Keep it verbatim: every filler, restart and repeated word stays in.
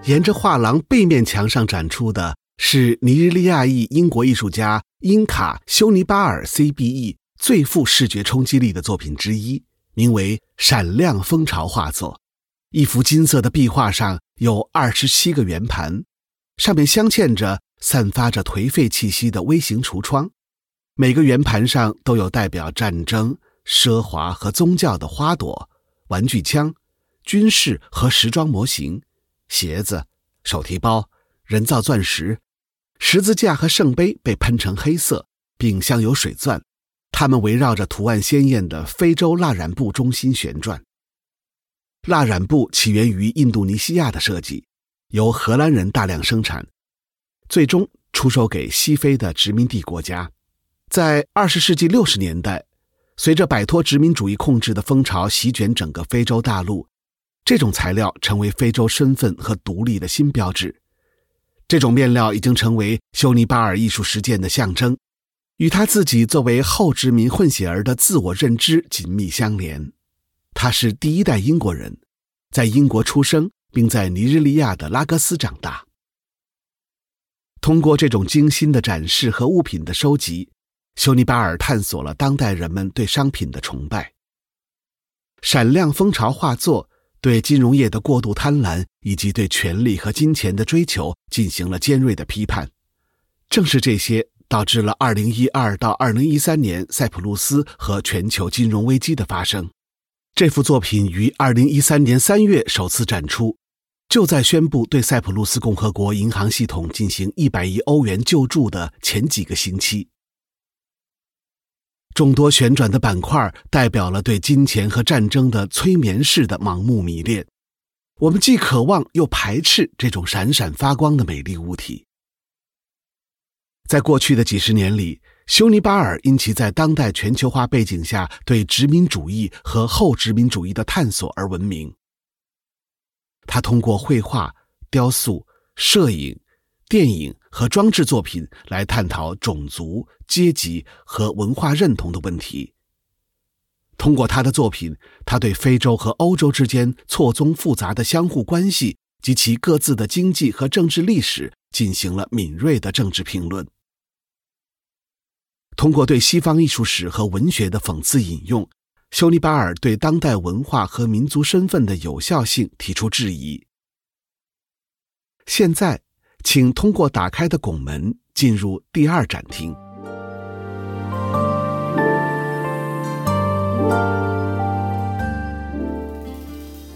沿着画廊背面墙上展出的是尼日利亚裔英国艺术家因卡修尼巴尔 C B E 最富视觉冲击力的作品之一，名为《闪亮蜂巢》画作。一幅金色的壁画上有二十七个圆盘，上面镶嵌着散发着颓废气息的微型橱窗，每个圆盘上都有代表战争、奢华和宗教的花朵、玩具枪、军事和时装模型、鞋子、手提包、人造钻石、十字架和圣杯被喷成黑色，并镶有水钻，它们围绕着图案鲜艳的非洲蜡染布中心旋转。蜡染布起源于印度尼西亚的设计，由荷兰人大量生产，最终出售给西非的殖民地国家。在二十世纪六十年代，随着摆脱殖民主义控制的风潮席卷整个非洲大陆，这种材料成为非洲身份和独立的新标志。这种面料已经成为修尼巴尔艺术实践的象征，与他自己作为后殖民混血儿的自我认知紧密相连。他是第一代英国人，在英国出生，并在尼日利亚的拉各斯长大。通过这种精心的展示和物品的收集，修尼巴尔探索了当代人们对商品的崇拜。闪亮蜂巢画作对金融业的过度贪婪以及对权力和金钱的追求进行了尖锐的批判。正是这些导致了二零一二到二零一三年塞浦路斯和全球金融危机的发生。这幅作品于二零一三年三月首次展出，就在宣布对塞浦路斯共和国银行系统进行一百亿欧元救助的前几个星期。众多旋转的板块代表了对金钱和战争的催眠式的盲目迷恋，我们既渴望又排斥这种闪闪发光的美丽物体。在过去的几十年里，修尼巴尔因其在当代全球化背景下对殖民主义和后殖民主义的探索而闻名。他通过绘画、雕塑、摄影、电影和装置作品来探讨种族、阶级和文化认同的问题。通过他的作品，他对非洲和欧洲之间错综复杂的相互关系及其各自的经济和政治历史进行了敏锐的政治评论。通过对西方艺术史和文学的讽刺引用，修尼巴尔对当代文化和民族身份的有效性提出质疑。现在，请通过打开的拱门进入第二展厅。